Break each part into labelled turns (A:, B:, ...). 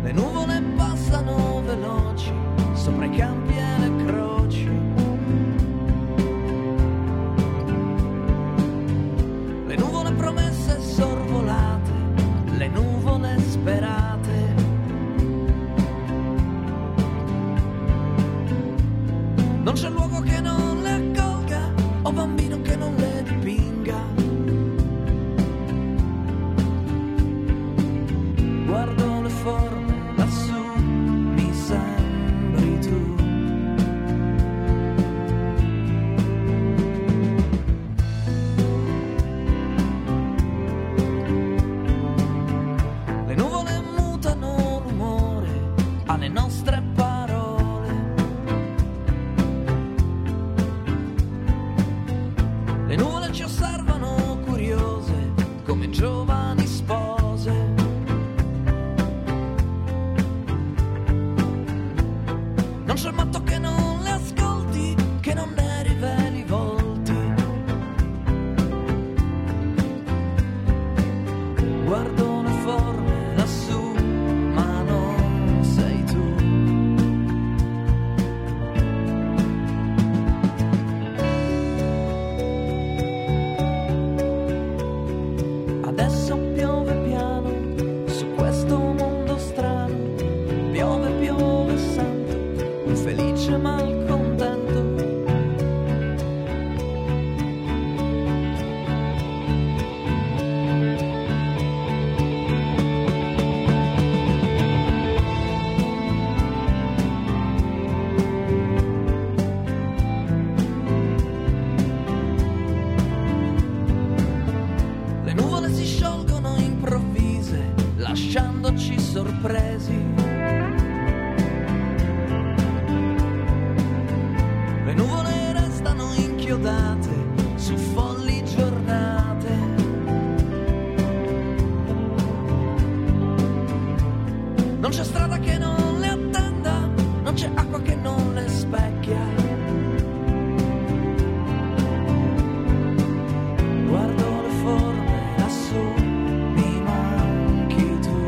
A: Le nuvole passano veloci sopra i campi e le croci. Le nuvole promesse sorvolate, le nuvole sperate. Non c'è luogo che non le accolga o bambino che non le dipinga. Guardo le forme lassù, mi sembri tu. Le nuvole mutano l'umore alle nostre parole. Le nuvole ci osservano curiose come giovani spose. Non c'è matto che non le ascolti, che non ne riveli i volti. Guardo le forme lassù, ma non sei tu. Adesso piove piano su questo mondo strano. Piove, piove, santo, un felice malcontento. Le nuvole si sciolgono improvvise, lasciandoci sorpresi. Le nuvole restano inchiodate su folli giornate. Non c'è strada che non le attenda, non c'è acqua che non le specchia. Guardo le forme lassù, mi manchi tu.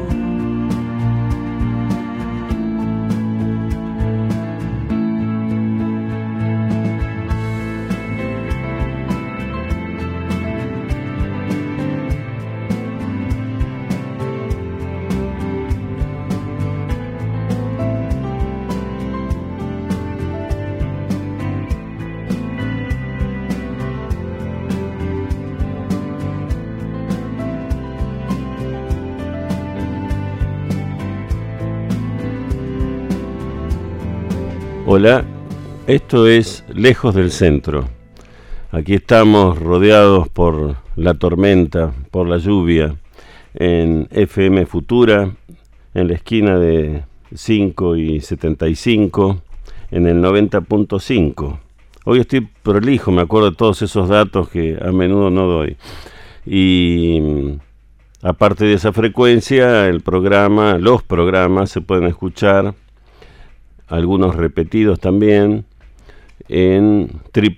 B: Hola, esto es Lejos del Centro. Aquí estamos rodeados por la tormenta, por la lluvia, en FM Futura, en la esquina de 5 y 75, en el 90.5. Hoy estoy prolijo, me acuerdo de todos esos datos que a menudo no doy. Y aparte de esa frecuencia, los programas se pueden escuchar, algunos repetidos también, en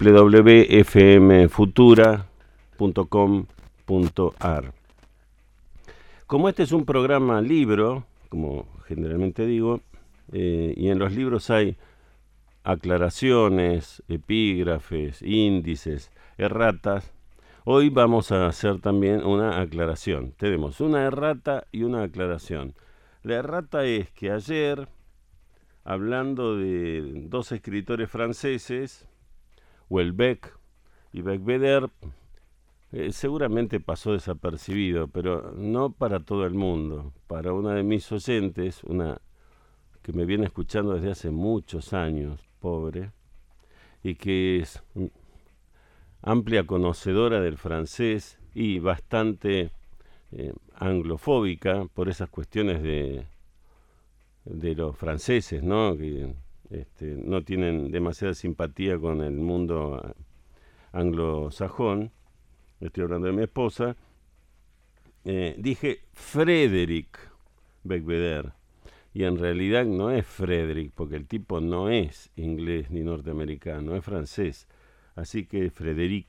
B: www.fmfutura.com.ar. Como este es un programa libro, como generalmente digo, y en los libros hay aclaraciones, epígrafes, índices, erratas, hoy vamos a hacer también una aclaración. Tenemos una errata y una aclaración. La errata es que ayer, hablando de dos escritores franceses, Houellebecq y Becbédère, seguramente pasó desapercibido, pero no para todo el mundo. Para una de mis oyentes, una que me viene escuchando desde hace muchos años, pobre, y que es amplia conocedora del francés y bastante anglofóbica por esas cuestiones de los franceses, ¿no? Que no tienen demasiada simpatía con el mundo anglosajón. Estoy hablando de mi esposa. Dije Frédéric Becbédère, y en realidad no es Frédéric, porque el tipo no es inglés ni norteamericano, es francés. Así que Frédéric.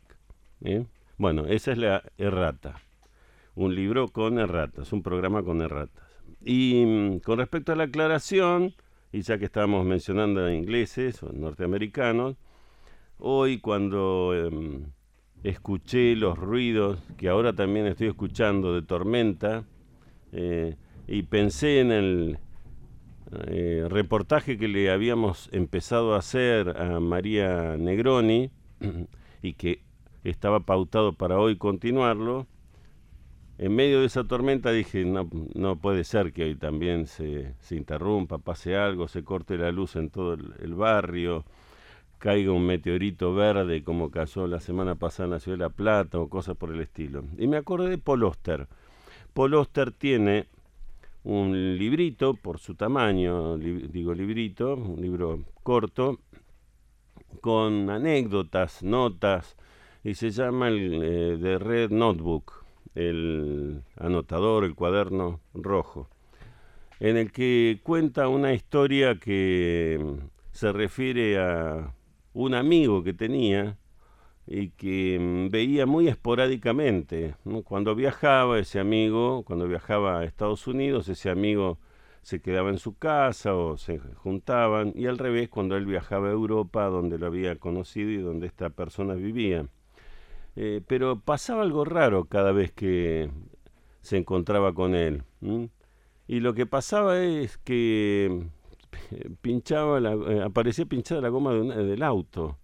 B: Bueno, esa es la errata. Un libro con erratas, un programa con erratas. Y con respecto a la aclaración, y ya que estábamos mencionando a ingleses o norteamericanos, hoy cuando escuché los ruidos que ahora también estoy escuchando de tormenta, y pensé en el reportaje que le habíamos empezado a hacer a María Negroni y que estaba pautado para hoy continuarlo. En medio de esa tormenta dije, no puede ser que hoy también se interrumpa, pase algo, se corte la luz en todo el barrio, caiga un meteorito verde como cayó la semana pasada en la Ciudad de La Plata o cosas por el estilo. Y me acordé de Paul Auster. Paul Auster tiene un librito, por su tamaño, librito, un libro corto, con anécdotas, notas, y se llama el The Red Notebook, el anotador, el cuaderno rojo, en el que cuenta una historia que se refiere a un amigo que tenía y que veía muy esporádicamente, ¿no? Cuando viajaba ese amigo, cuando viajaba a Estados Unidos, ese amigo se quedaba en su casa o se juntaban, y al revés cuando él viajaba a Europa, donde lo había conocido y donde esta persona vivía. Pero pasaba algo raro cada vez que se encontraba con él. Y lo que pasaba es que aparecía pinchada la goma del auto.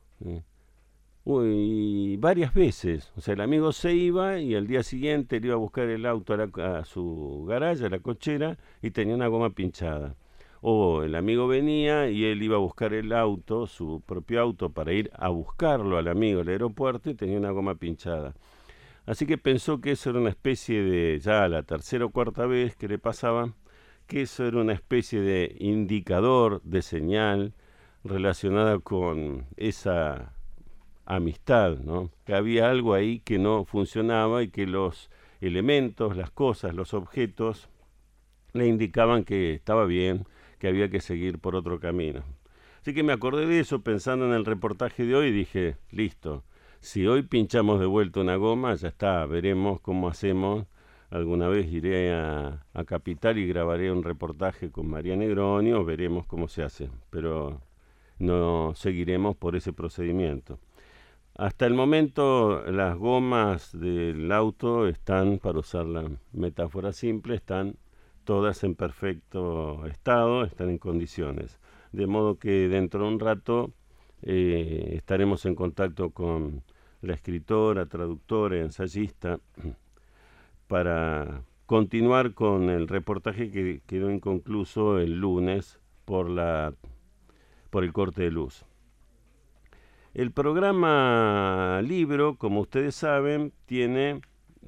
B: Y varias veces. O sea, el amigo se iba y al día siguiente le iba a buscar el auto a su garaje, a la cochera, y tenía una goma pinchada. O el amigo venía y él iba a buscar el auto, su propio auto, para ir a buscarlo al amigo al aeropuerto, y tenía una goma pinchada. Así que pensó que eso era una especie de, ya la tercera o cuarta vez que le pasaba, que eso era una especie de indicador, de señal relacionada con esa amistad, ¿no? Que había algo ahí que no funcionaba y que los elementos, las cosas, los objetos le indicaban que estaba bien, que había que seguir por otro camino. Así que me acordé de eso pensando en el reportaje de hoy y dije, listo, si hoy pinchamos de vuelta una goma, ya está, veremos cómo hacemos. Alguna vez iré a Capital y grabaré un reportaje con María Negroni o veremos cómo se hace, pero no seguiremos por ese procedimiento. Hasta el momento las gomas del auto están, para usar la metáfora simple, están todas en perfecto estado, están en condiciones. De modo que dentro de un rato estaremos en contacto con la escritora, traductora, ensayista, para continuar con el reportaje que quedó inconcluso el lunes por el corte de luz. El programa Libro, como ustedes saben, tiene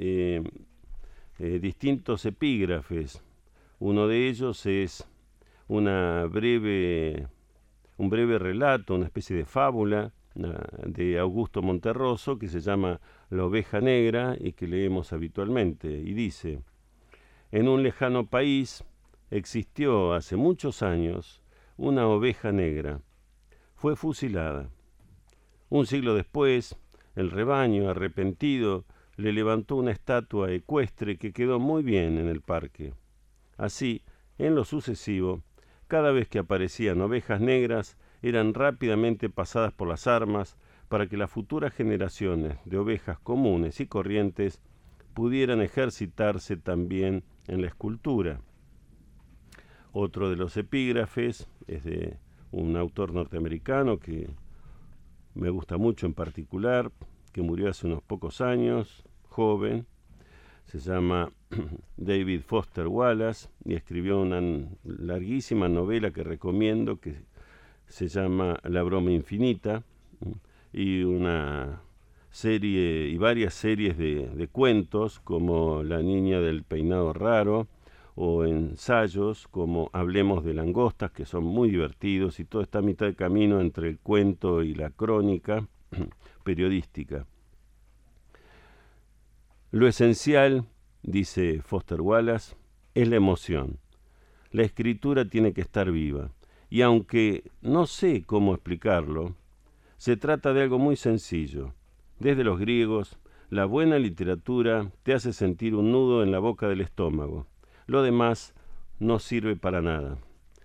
B: distintos epígrafes. Uno de ellos es un breve relato, una especie de fábula de Augusto Monterroso que se llama La oveja negra y que leemos habitualmente. Y dice, en un lejano país existió hace muchos años una oveja negra. Fue fusilada. Un siglo después, el rebaño, arrepentido, le levantó una estatua ecuestre que quedó muy bien en el parque. Así, en lo sucesivo, cada vez que aparecían ovejas negras, eran rápidamente pasadas por las armas para que las futuras generaciones de ovejas comunes y corrientes pudieran ejercitarse también en la escultura. Otro de los epígrafes es de un autor norteamericano que me gusta mucho en particular, que murió hace unos pocos años, joven. Se llama David Foster Wallace y escribió una larguísima novela que recomiendo, que se llama La broma infinita, y una serie y varias series de cuentos como La niña del peinado raro, o ensayos como Hablemos de langostas, que son muy divertidos, y todo está a mitad de camino entre el cuento y la crónica periodística. Lo esencial, dice Foster Wallace, es la emoción. La escritura tiene que estar viva, y aunque no sé cómo explicarlo, se trata de algo muy sencillo. Desde los griegos, la buena literatura te hace sentir un nudo en la boca del estómago. Lo demás no sirve para nada.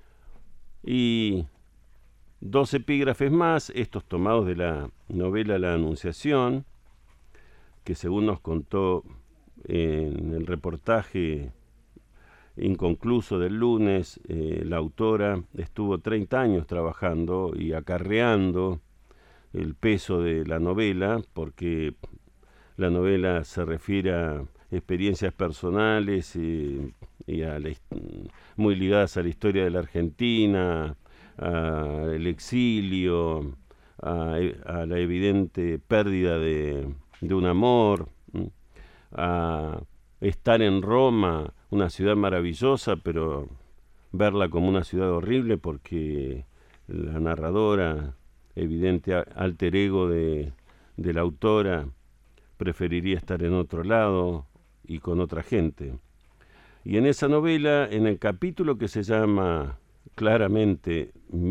B: Y 2 epígrafes más, estos tomados de la novela La Anunciación, que según nos contó en el reportaje inconcluso del lunes, la autora estuvo 30 años trabajando y acarreando el peso de la novela, porque la novela se refiere a experiencias personales y muy ligadas a la historia de la Argentina, al exilio, a la evidente pérdida de un amor, a estar en Roma, una ciudad maravillosa, pero verla como una ciudad horrible porque la narradora, evidente alter ego de la autora, preferiría estar en otro lado y con otra gente. Y en esa novela, en el capítulo que se llama claramente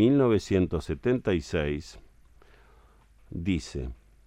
B: 1976, dice: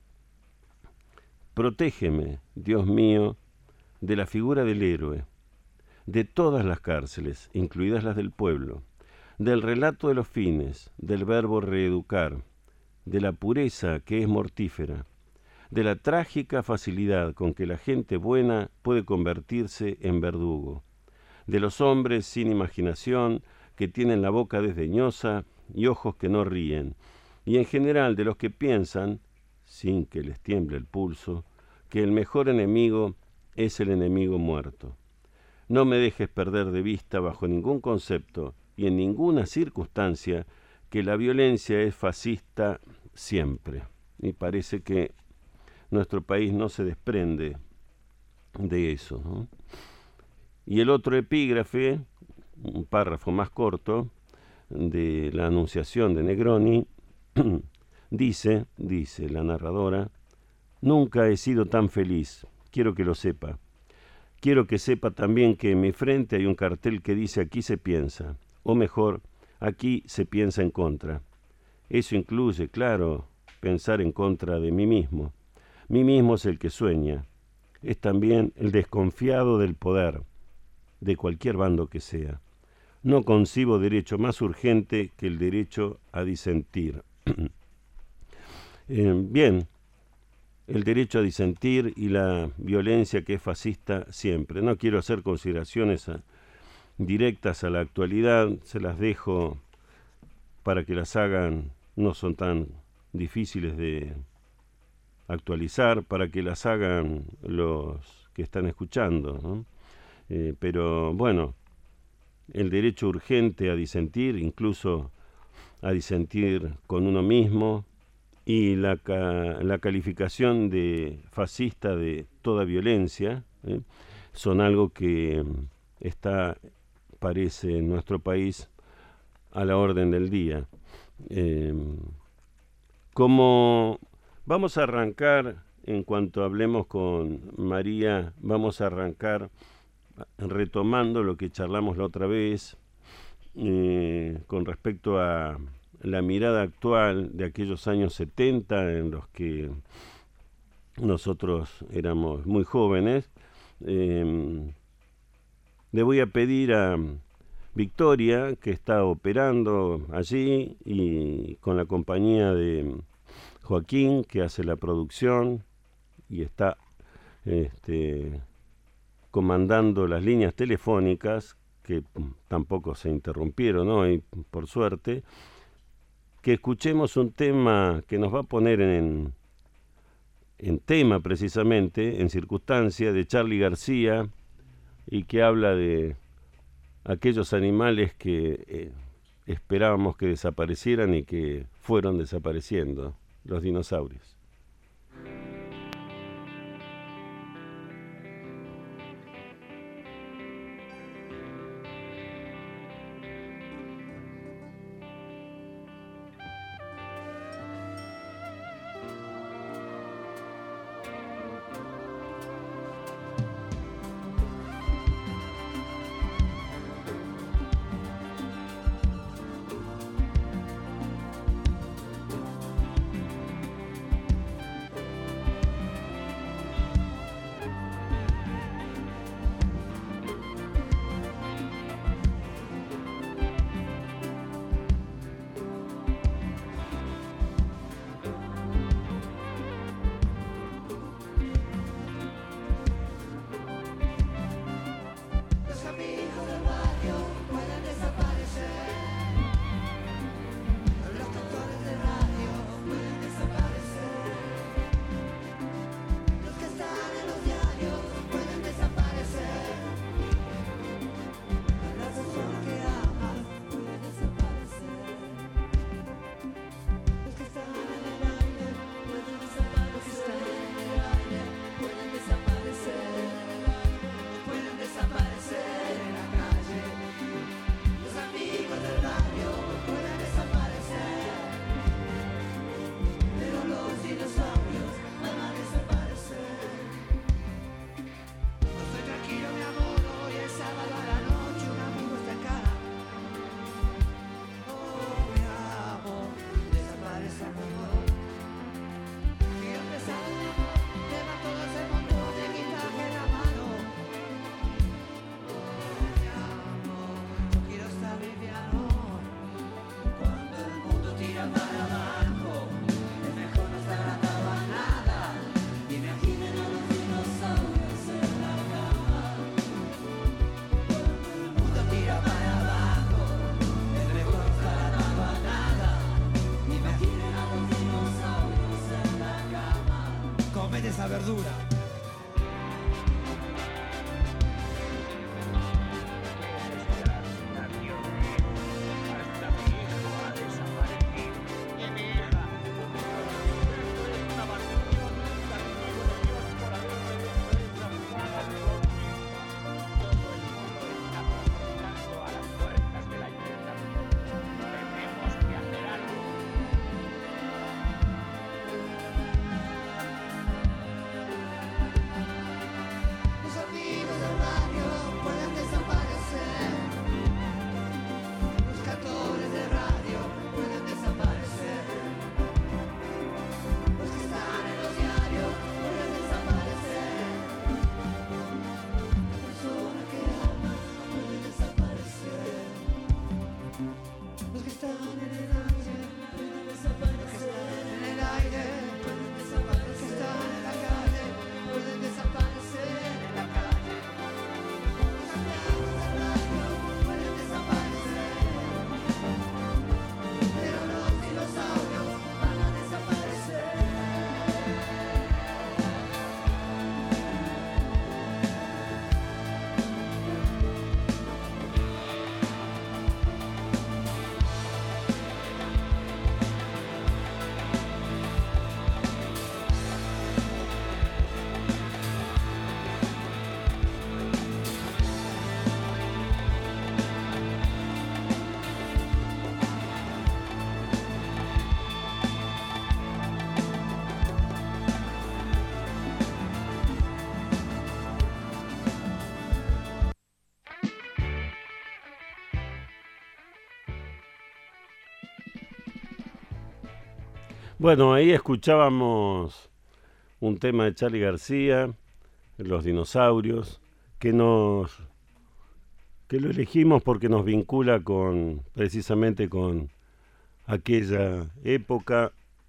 B: protégeme, Dios mío, de la figura del héroe, de todas las cárceles, incluidas las del pueblo, del relato de los fines, del verbo reeducar, de la pureza que es mortífera, de la trágica facilidad con que la gente buena puede convertirse en verdugo, de los hombres sin imaginación que tienen la boca desdeñosa y ojos que no ríen, y en general de los que piensan, sin que les tiemble el pulso, que el mejor enemigo es el enemigo muerto. No me dejes perder de vista bajo ningún concepto y en ninguna circunstancia que la violencia es fascista siempre. Y parece que nuestro país no se desprende de eso, ¿no? Y el otro epígrafe, un párrafo más corto, de La Anunciación de Negroni, dice la narradora: nunca he sido tan feliz, quiero que lo sepa. Quiero que sepa también que en mi frente hay un cartel que dice aquí se piensa, o mejor, aquí se piensa en contra. Eso incluye, claro, pensar en contra de mí mismo. Mí mismo es el que sueña, es también el desconfiado del poder, de cualquier bando que sea. No concibo derecho más urgente que el derecho a disentir. Bien, el derecho a disentir y la violencia que es fascista siempre. No quiero hacer consideraciones directas a la actualidad, se las dejo para que las hagan, no son tan difíciles de actualizar, para que las hagan los que están escuchando, ¿no? Pero bueno, el derecho urgente a disentir, incluso a disentir con uno mismo, y la calificación de fascista de toda violencia, son algo que está, parece, en nuestro país a la orden del día. Como vamos a arrancar, en cuanto hablemos con María, vamos a arrancar retomando lo que charlamos la otra vez, con respecto a la mirada actual de aquellos años 70 en los que nosotros éramos muy jóvenes. Le voy a pedir a Victoria, que está operando allí, y con la compañía de Joaquín, que hace la producción y está comandando las líneas telefónicas, que tampoco se interrumpieron hoy, por suerte, que escuchemos un tema que nos va a poner en tema, precisamente, en circunstancia, de Charly García, y que habla de aquellos animales que esperábamos que desaparecieran y que fueron desapareciendo, los dinosaurios. Bueno, ahí escuchábamos un tema de Charly García, Los dinosaurios, que nos que lo elegimos porque nos vincula con precisamente con aquella época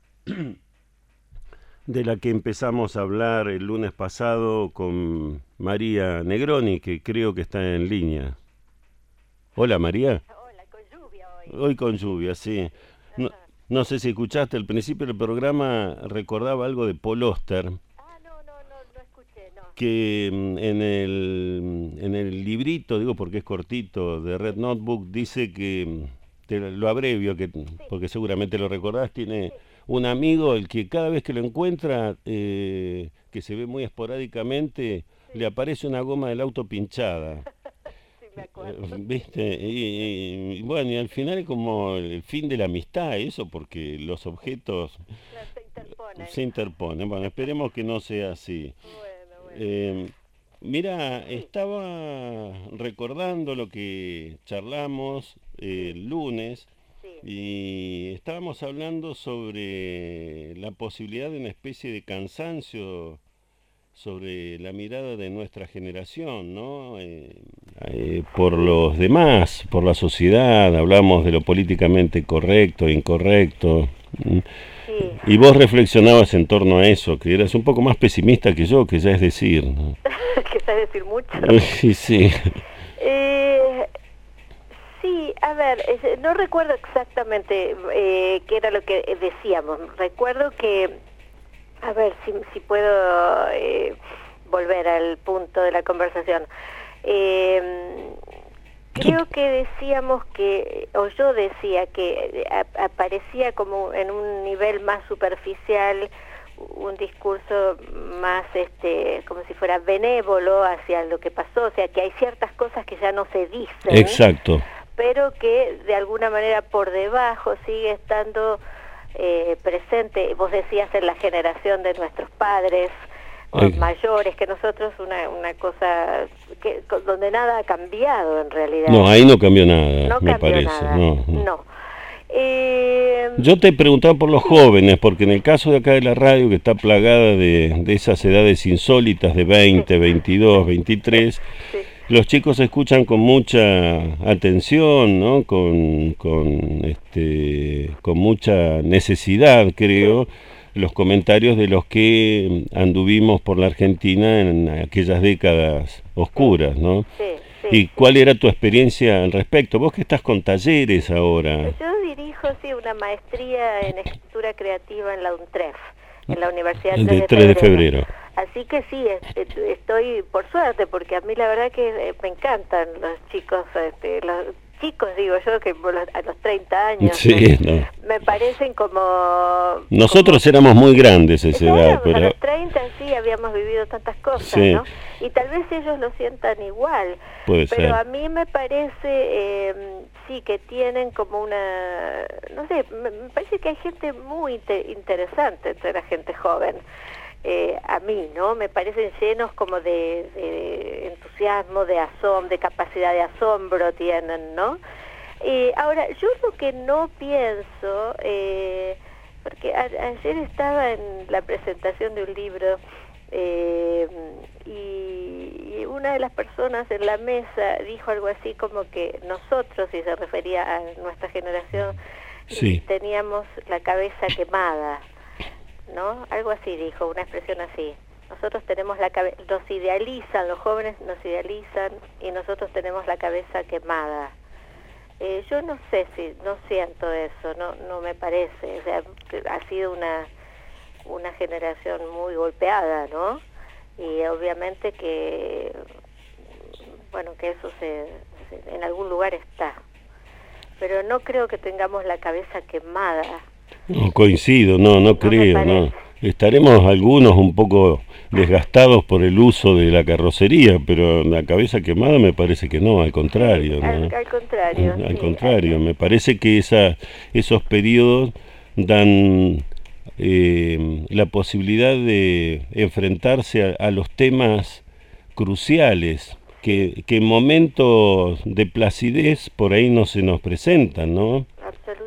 B: de la que empezamos a hablar el lunes pasado con María Negroni, que creo que está en línea. Hola María.
C: Hola, con lluvia hoy.
B: Hoy con lluvia, sí. No,
C: Ajá.
B: no sé si escuchaste al principio del programa, recordaba algo de Paul Auster,
C: Ah, no escuché, no.
B: que en el librito, digo porque es cortito, de Red Notebook, dice que, te lo abrevio,
C: Sí,
B: porque seguramente lo recordás, tiene
C: sí,
B: un amigo el que cada vez que lo encuentra, que se ve muy esporádicamente,
C: sí,
B: le aparece una goma del auto pinchada.
C: sí, me acuerdo.
B: ¿Viste? Y bueno, y al final es como el fin de la amistad, eso, porque los objetos
C: Claro, se interponen.
B: se interponen. Bueno, esperemos que no sea así.
C: Bueno.
B: Eh, Mira,
C: Sí,
B: estaba recordando lo que charlamos
C: sí,
B: el lunes
C: sí.
B: y estábamos hablando sobre la posibilidad de una especie de cansancio sobre la mirada de nuestra generación, ¿no? Por los demás, por la sociedad, hablamos de lo políticamente correcto, incorrecto.
C: Sí.
B: Y vos reflexionabas en torno a eso, que eras un poco más pesimista que yo, que ya es decir, ¿no?
C: Que sabes decir mucho.
B: Sí, sí.
C: Eh, sí, a ver, no recuerdo exactamente qué era lo que decíamos. Recuerdo que, a ver si puedo volver al punto de la conversación. Eh, Creo que decíamos que, o yo decía que aparecía como en un nivel más superficial un discurso más, como si fuera benévolo hacia lo que pasó, o sea, que hay ciertas cosas que ya no se dicen,
B: Exacto.
C: pero que de alguna manera por debajo sigue estando presente. Vos decías en la generación de nuestros padres, o mayores que nosotros, una cosa que donde nada ha cambiado en realidad.
B: No, ahí no cambió nada,
C: No
B: me
C: cambió
B: parece.
C: nada,
B: No.
C: no.
B: Yo te preguntaba por los
C: Sí,
B: jóvenes, porque en el caso de acá de la radio, que está plagada de esas edades insólitas de
C: sí,
B: 20, 22, 23,
C: sí,
B: los chicos escuchan con mucha atención, ¿no? Con mucha necesidad,
C: sí,
B: creo, los comentarios de los que anduvimos por la Argentina en aquellas décadas
C: sí,
B: oscuras, ¿no?
C: sí,
B: ¿Y
C: sí.
B: cuál era tu experiencia al respecto? Vos que estás con talleres ahora.
C: Yo dirijo, sí, una maestría en escritura creativa en la UNTREF, en la Universidad
B: El
C: 3
B: de
C: de
B: 3 de
C: Febrero.
B: febrero.
C: Así que sí, estoy por suerte, porque a mí la verdad que me encantan los chicos, los chicos digo yo, que a los 30 años,
B: Sí, no.
C: me parecen como
B: Nosotros éramos muy grandes a esa
C: ya
B: edad,
C: éramos, a
B: pero
C: los 30 sí habíamos vivido tantas cosas,
B: sí,
C: ¿no? Y tal vez ellos lo sientan igual,
B: puede
C: pero
B: ser.
C: a mí me parece, sí, que tienen como una, no sé, me parece que hay gente muy interesante entre la gente joven. A mí, ¿no? Me parecen llenos como de entusiasmo, de asombro, de capacidad de asombro tienen, ¿no? Ahora, yo lo que no pienso, porque ayer estaba en la presentación de un libro y una de las personas en la mesa dijo algo así como que nosotros, y se refería a nuestra generación,
B: Sí,
C: teníamos la cabeza quemada, ¿no? Algo así dijo, una expresión así. Nosotros tenemos la cabeza, nos idealizan, los jóvenes nos idealizan y nosotros tenemos la cabeza quemada. Yo no sé si, no siento eso, no me parece, o sea, que ha sido una generación muy golpeada, ¿no? Y obviamente que, bueno, que eso en algún lugar está, pero no creo que tengamos la cabeza quemada.
B: no coincido, no
C: No me
B: creo, no.
C: parece.
B: Estaremos algunos un poco desgastados por el uso de la carrocería, pero la cabeza quemada me parece que no, al contrario,
C: Sí,
B: ¿no?
C: al contrario,
B: Al
C: sí.
B: contrario, me parece que esos periodos dan la posibilidad de enfrentarse a los temas cruciales que en momentos de placidez por ahí no se nos presentan, ¿no?
C: Absolutamente.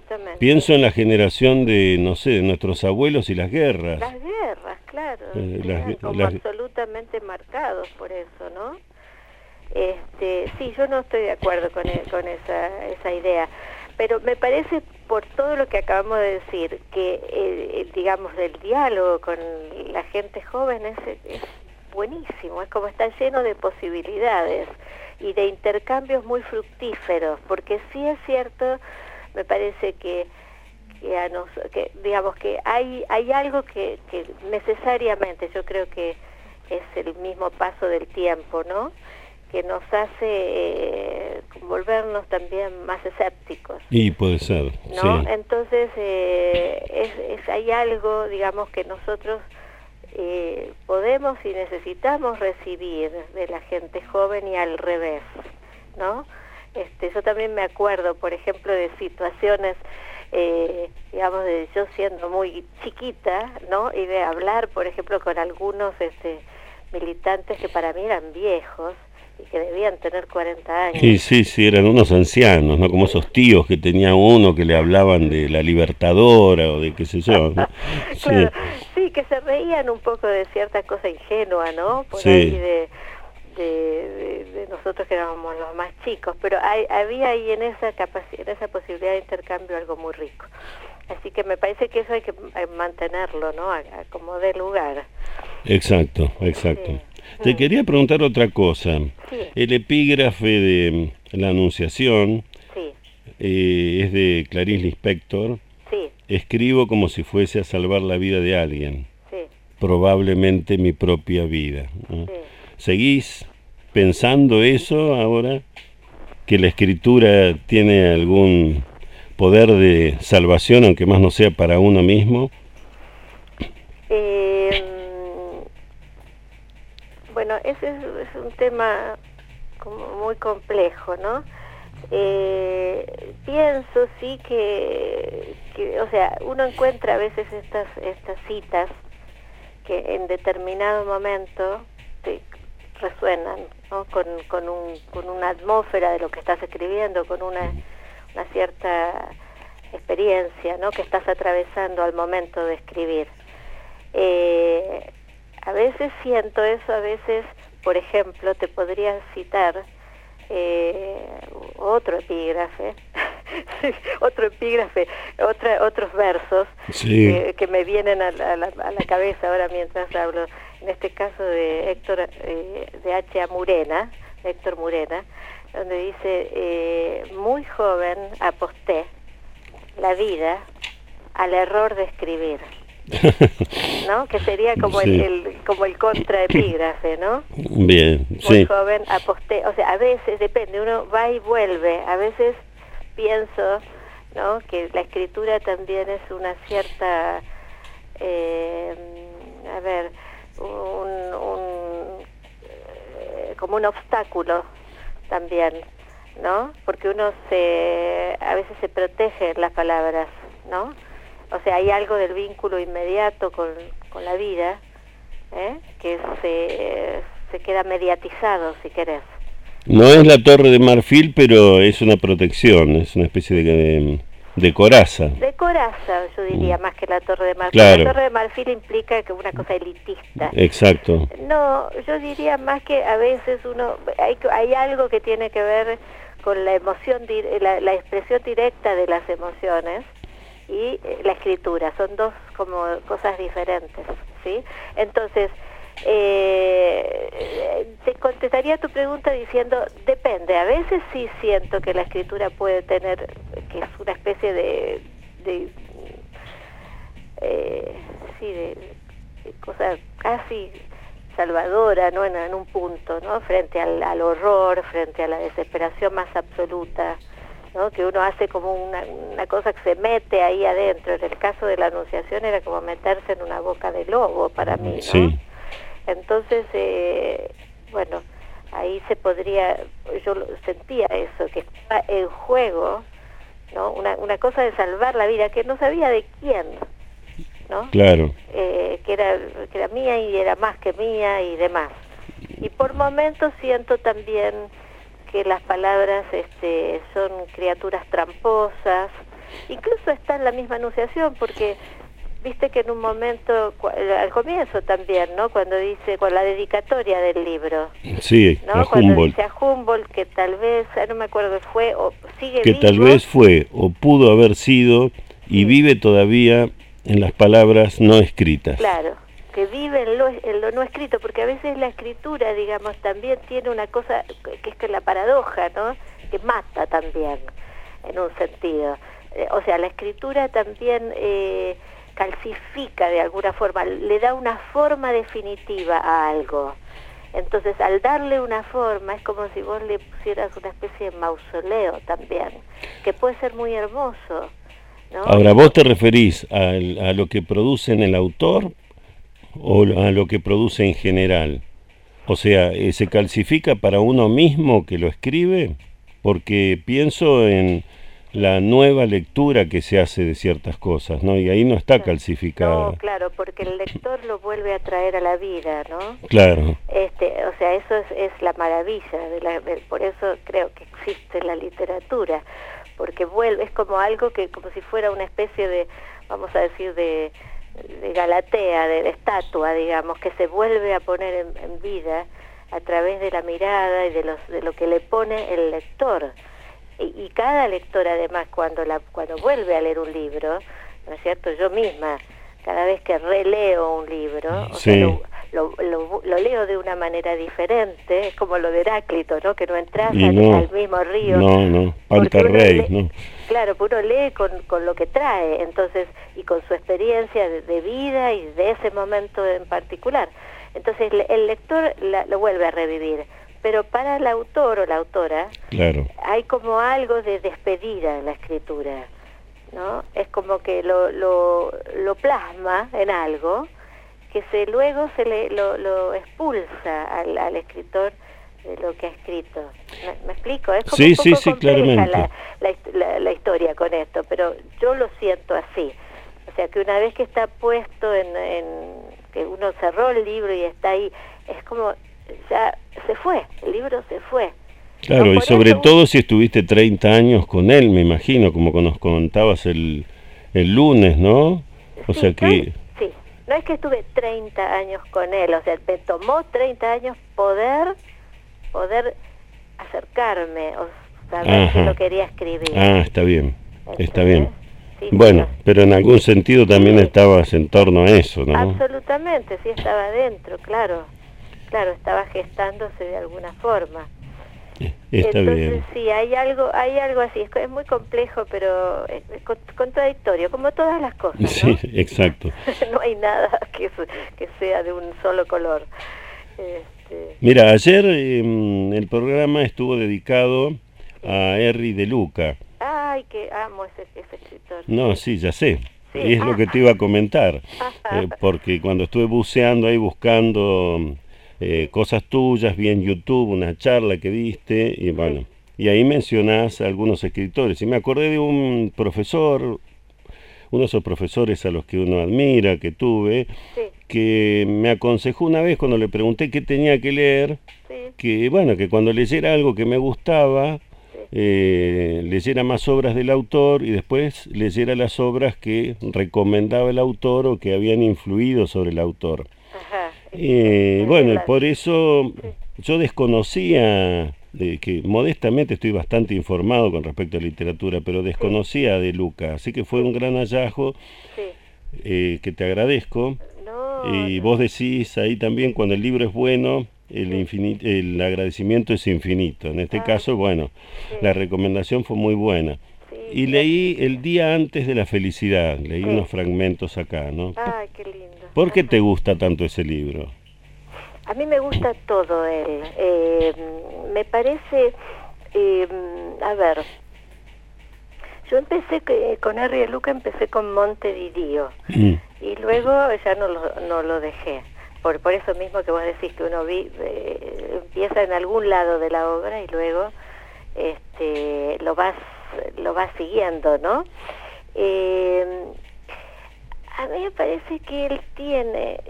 C: absolutamente.
B: Pienso en la generación de, no sé, de nuestros abuelos y las guerras.
C: Las guerras, claro, como
B: las-
C: absolutamente marcados por eso, ¿no? Sí, yo no estoy de acuerdo con esa idea, pero me parece, por todo lo que acabamos de decir, que digamos, el diálogo con la gente joven es buenísimo, es como está lleno de posibilidades y de intercambios muy fructíferos, porque sí es cierto, me parece que digamos que hay algo que necesariamente, yo creo que es el mismo paso del tiempo, ¿no?, que nos hace volvernos también más escépticos.
B: Y puede ser,
C: ¿No?
B: sí.
C: Entonces, hay algo, digamos, que nosotros podemos y necesitamos recibir de la gente joven y al revés, ¿no? Yo también me acuerdo, por ejemplo, de situaciones, digamos, de yo siendo muy chiquita, ¿no?, y de hablar, por ejemplo, con algunos militantes que para mí eran viejos, y que debían tener 40 años.
B: Y sí, eran unos ancianos, ¿no? Como esos tíos que tenía uno que le hablaban de la Libertadora o de qué sé yo, ¿no?
C: Claro, sí, que se reían un poco de cierta cosa ingenua, ¿no? Por
B: Sí.
C: ahí de nosotros que éramos los más chicos, pero había ahí en esa posibilidad de intercambio algo muy rico. Así que me parece que eso hay que mantenerlo, ¿no? Como de lugar.
B: Exacto.
C: Sí.
B: Te quería preguntar otra cosa.
C: Sí.
B: El epígrafe de la Anunciación
C: Sí,
B: es de Clarice Lispector.
C: sí,
B: Escribo como si fuese a salvar la vida de alguien,
C: sí,
B: probablemente mi propia vida, ¿no?
C: sí.
B: ¿Seguís pensando eso ahora? ¿Que la escritura tiene algún poder de salvación, aunque más no sea para uno mismo?
C: Bueno, ese es un tema como muy complejo, ¿no? Pienso sí que, o sea, uno encuentra a veces estas citas que en determinado momento te resuenan, ¿no?, con una atmósfera de lo que estás escribiendo, con una cierta experiencia, ¿no?, que estás atravesando al momento de escribir. A veces siento eso, a veces, por ejemplo, te podría citar otro epígrafe, otros versos,
B: Sí.
C: que me vienen a la cabeza ahora mientras hablo. En este caso de Héctor Murena, donde dice, muy joven aposté la vida al error de escribir, ¿no? Que sería como
B: Sí.
C: como el contraepígrafe, ¿no?
B: Bien,
C: Muy
B: sí.
C: joven aposté, o sea, a veces depende, uno va y vuelve, a veces pienso, ¿no?, que la escritura también es una cierta, como un obstáculo también, ¿no? Porque uno a veces se protege en las palabras, ¿no? O sea, hay algo del vínculo inmediato con la vida, que se queda mediatizado, si querés.
B: No es la Torre de Marfil, pero es una protección, es una especie de coraza.
C: De coraza, yo diría, más que la Torre de Marfil.
B: Claro.
C: La Torre de Marfil implica que una cosa elitista.
B: Exacto.
C: No, yo diría más que a veces hay algo que tiene que ver con la emoción, la expresión directa de las emociones y la escritura. Son dos como cosas diferentes, ¿sí? Entonces, te contestaría tu pregunta diciendo, depende. A veces sí siento que la escritura puede tener, que es una especie de cosa casi salvadora, ¿no?, en un punto, ¿no?, frente al horror, frente a la desesperación más absoluta, ¿no?, que uno hace como una cosa que se mete ahí adentro. En el caso de la Anunciación era como meterse en una boca de lobo para mí, ¿no?
B: Sí.
C: Entonces, bueno, ahí yo sentía eso, que estaba en juego, ¿no?, una cosa de salvar la vida, que no sabía de quién, ¿no?
B: Claro.
C: Que era mía y era más que mía y demás. Y por momentos siento también que las palabras son criaturas tramposas, incluso está en la misma enunciación, porque viste que en un momento, al comienzo también, ¿no? Cuando dice, con la dedicatoria del libro,
B: Sí,
C: ¿no?
B: a
C: Cuando
B: Humboldt.
C: dice a Humboldt que tal vez, no me acuerdo, fue o sigue
B: Que
C: vivo.
B: tal vez fue o pudo haber sido y
C: Sí.
B: vive todavía en las palabras no escritas.
C: Claro, que vive en lo no escrito, porque a veces la escritura, digamos, también tiene una cosa que es que la paradoja, ¿no? Que mata también, en un sentido. O sea, la escritura también calcifica de alguna forma, le da una forma definitiva a algo. Entonces, al darle una forma, es como si vos le pusieras una especie de mausoleo también, que puede ser muy hermoso, ¿no?
B: Ahora, ¿vos te referís a lo que produce en el autor o a lo que produce en general? O sea, ¿se calcifica para uno mismo que lo escribe? Porque pienso en la nueva lectura que se hace de ciertas cosas, ¿no? Y ahí no está calcificada.
C: No, claro, porque el lector lo vuelve a traer a la vida, ¿no?
B: Claro.
C: O sea, eso es la maravilla, por eso creo que existe la literatura, porque vuelve, es como algo que, como si fuera una especie de, vamos a decir, de Galatea, de estatua, digamos, que se vuelve a poner en vida a través de la mirada y de lo que le pone el lector. Y cada lector, además, cuando vuelve a leer un libro, ¿no es cierto? Yo misma, cada vez que releo un libro, o
B: Sí.
C: sea, lo leo de una manera diferente, es como lo de Heráclito, ¿no? Que no entras
B: Y no,
C: al mismo río.
B: No,
C: Porque uno
B: Pantarrey,
C: lee-
B: ¿no?
C: Claro, pues uno lee con lo que trae, entonces, y con su experiencia de vida y de ese momento en particular. Entonces, el lector lo vuelve a revivir. Pero para el autor o la autora,
B: Claro.
C: hay como algo de despedida en la escritura, ¿no? Es como que lo plasma en algo que luego lo expulsa al escritor de lo que ha escrito. ¿Me explico? Es como
B: Sí,
C: un poco
B: sí,
C: compleja
B: claramente.
C: la historia con esto, pero yo lo siento así. O sea, que una vez que está puesto que uno cerró el libro y está ahí, es como ya se fue, el libro se fue.
B: Claro,
C: No,
B: y
C: por
B: sobre
C: eso
B: todo si estuviste 30 años con él, me imagino, como que nos contabas el lunes, ¿no? O
C: sí,
B: sea que...
C: sí, no es que estuve 30 años con él, o sea, me tomó 30 años poder acercarme o saber que
B: Ajá.
C: lo quería escribir.
B: Ah, está bien, está bien.
C: ¿Entendés? Sí,
B: Bueno,
C: sí,
B: pero en algún sentido también
C: Sí.
B: estabas en torno a eso, ¿no?
C: absolutamente, sí estaba adentro, claro, estaba gestándose de alguna forma.
B: Está
C: Entonces
B: bien.
C: sí, hay algo así, es muy complejo, pero es contradictorio, como todas las cosas, ¿no?
B: Sí, exacto.
C: No hay nada que sea de un solo color.
B: Mira, ayer el programa estuvo dedicado a Henry de Luca.
C: Ay, que amo ese escritor.
B: No, sí, ya sé.
C: Sí.
B: Es lo que te iba a comentar.
C: Ajá.
B: Porque cuando estuve buceando ahí buscando cosas tuyas, vi en YouTube una charla que diste y bueno, y ahí mencionás a algunos escritores. Y me acordé de un profesor, uno de esos profesores a los que uno admira, que tuve,
C: Sí,
B: que me aconsejó una vez cuando le pregunté qué tenía que leer,
C: sí,
B: que bueno, que cuando leyera algo que me gustaba, leyera más obras del autor y después leyera las obras que recomendaba el autor o que habían influido sobre el autor.
C: ajá.
B: Bueno, y por eso yo desconocía, que modestamente estoy bastante informado con respecto a literatura, pero desconocía de Luca, así que fue un gran hallazgo
C: Sí.
B: que te agradezco.
C: No,
B: Y vos decís ahí también, cuando el libro es bueno, el agradecimiento es infinito. En este
C: Ah,
B: caso, bueno,
C: sí.
B: la recomendación fue muy buena.
C: Sí,
B: Y leí el día antes de la felicidad, leí
C: Sí.
B: unos fragmentos acá, ¿no?
C: Ay, qué lindo.
B: ¿Por qué
C: Ajá.
B: te gusta tanto ese libro?
C: A mí me gusta todo él. Me parece, a ver, yo empecé con Henry de Luca, empecé con Montevideo y luego ya no lo dejé. Por eso mismo que vos decís que uno empieza en algún lado de la obra y luego lo vas siguiendo, ¿no? A mí me parece que él tiene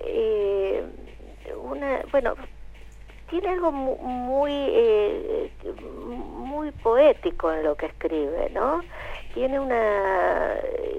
C: tiene algo muy poético en lo que escribe, ¿no? tiene una...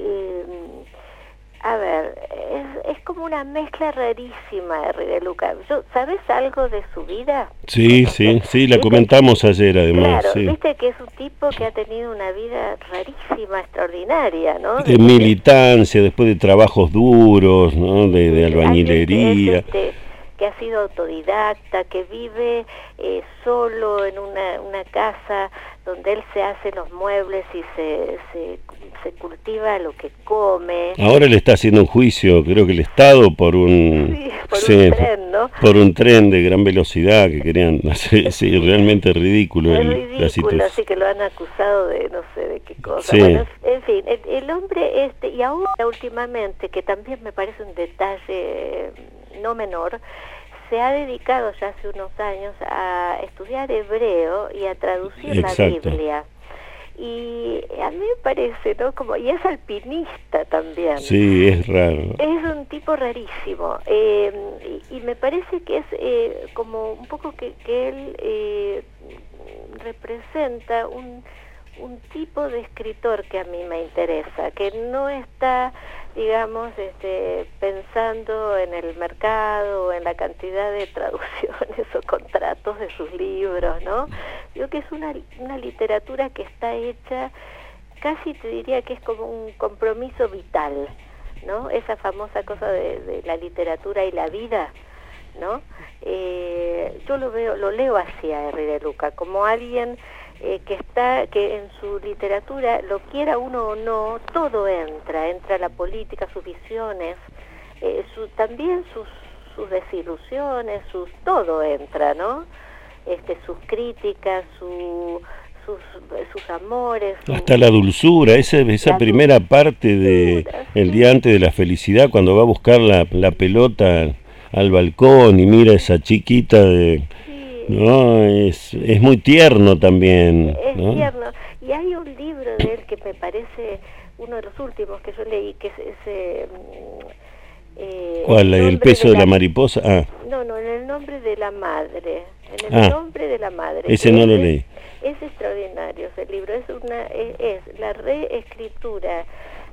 C: a ver, es como una mezcla rarísima de Luca. ¿Sabes algo de su vida?
B: Sí, la comentamos ayer además.
C: Claro,
B: sí.
C: viste que es un tipo que ha tenido una vida rarísima, extraordinaria, ¿no?
B: De militancia, después de trabajos duros, ¿no? De albañilería.
C: Que ha sido autodidacta, que vive solo en una casa donde él se hace los muebles y se cultiva lo que come.
B: Ahora le está haciendo un juicio, creo que el Estado, por un
C: tren, ¿no?
B: Por un tren de gran velocidad que querían hacer, sí, realmente ridículo.
C: Es ridículo, así que lo han acusado de no sé de qué cosa.
B: Sí.
C: Bueno, en fin, el hombre y ahora últimamente, que también me parece un detalle no menor, se ha dedicado ya hace unos años a estudiar hebreo y a traducir
B: Exacto.
C: la Biblia. Y a mí me parece, ¿no? Y es alpinista también.
B: Sí, es raro.
C: Es un tipo rarísimo. Y me parece que es como un poco que él representa un tipo de escritor que a mí me interesa, que no está, digamos, pensando en el mercado o en la cantidad de traducciones o contratos de sus libros, ¿no? Digo que es una literatura que está hecha, casi te diría que es como un compromiso vital, ¿no? Esa famosa cosa de la literatura y la vida, ¿no? Yo lo leo así a Henry de Luca, como alguien que en su literatura, lo quiera uno o no, todo entra la política, sus visiones, también sus desilusiones, todo entra, ¿no? Sus críticas, sus amores.
B: Hasta la dulzura, esa primera parte de El día antes de la felicidad, cuando va a buscar la pelota al balcón y mira a esa chiquita no, es muy tierno también.
C: Es
B: ¿no?
C: tierno. Y hay un libro de él que me parece uno de los últimos que yo leí, que es ese...
B: ¿Cuál? ¿El peso de la mariposa? Ah.
C: No, en el nombre de la madre. En el nombre de la madre.
B: Ese no lo leí.
C: Es extraordinario ese libro. Es la reescritura